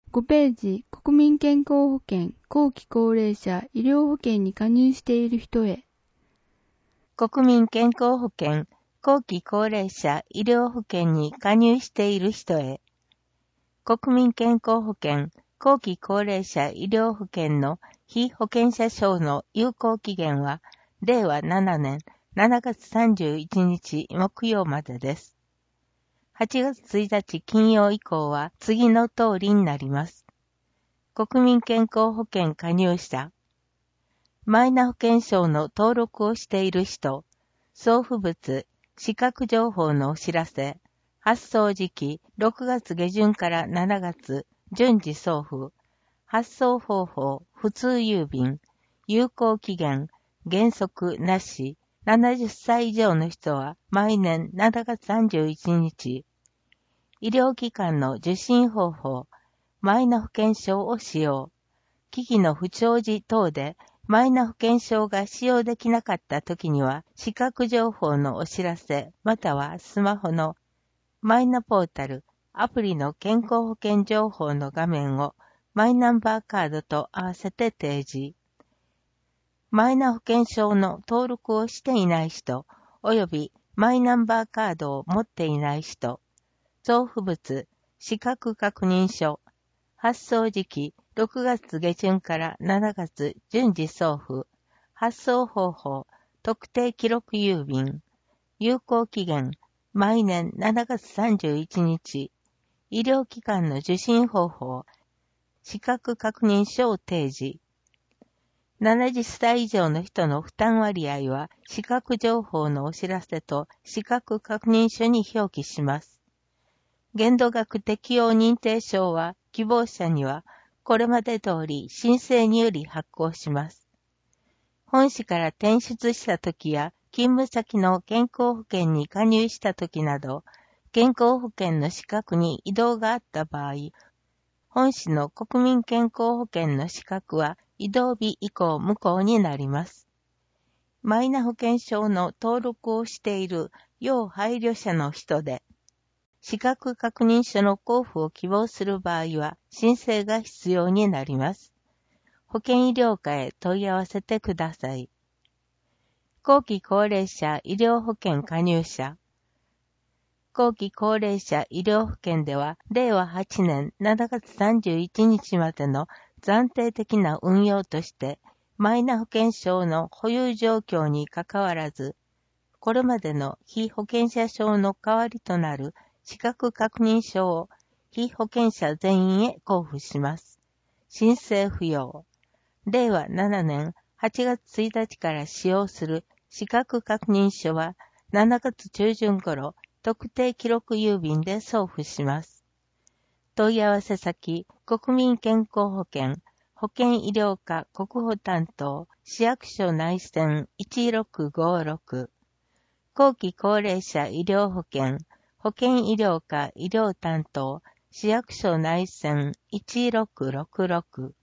5ページ、国民健康保険、後期高齢者医療保険に加入している人へ。 国民健康保険、後期高齢者医療保険に加入している人へ。国民健康保険、後期高齢者医療保険の被保険者証の有効期限は、令和7年7月31日木曜までです。8月1日金曜以降は次の通りになります。国民健康保険加入者。マイナ保険証の登録をしている人。送付物、資格情報のお知らせ。発送時期、6月下旬から7月、順次送付。発送方法、普通郵便。有効期限、原則なし。70歳以上の人は毎年7月31日。医療機関の受診方法、マイナ保険証を使用。機器の不調時等でマイナ保険証が使用できなかったときには、資格情報のお知らせ、またはスマホのマイナポータル、アプリの健康保険情報の画面をマイナンバーカードと合わせて提示。マイナ保険証の登録をしていない人、およびマイナンバーカードを持っていない人、送付物、資格確認書、発送時期、6月下旬から7月順次送付、発送方法、特定記録郵便、有効期限、毎年7月31日、医療機関の受診方法、資格確認書を提示。70歳以上の人の負担割合は、資格情報のお知らせと資格確認書に表記します。限度額適用認定証は、希望者には、これまで通り申請により発行します。本市から転出したときや、勤務先の健康保険に加入したときなど、健康保険の資格に異動があった場合、本市の国民健康保険の資格は異動日以降無効になります。マイナ保険証の登録をしている要配慮者の人で、資格確認書の交付を希望する場合は申請が必要になります。保険医療課へ問い合わせてください。後期高齢者医療保険加入者。後期高齢者医療保険では、令和8年7月31日までの暫定的な運用として、マイナ保険証の保有状況にかかわらず、これまでの被保険者証の代わりとなる資格確認書を被保険者全員へ交付します。申請不要。令和7年8月1日から使用する資格確認書は7月中旬頃、特定記録郵便で送付します。問い合わせ先、国民健康保険、保険医療課国保担当、市役所内線1656。後期高齢者医療保険、保険医療課医療担当、市役所内線1666。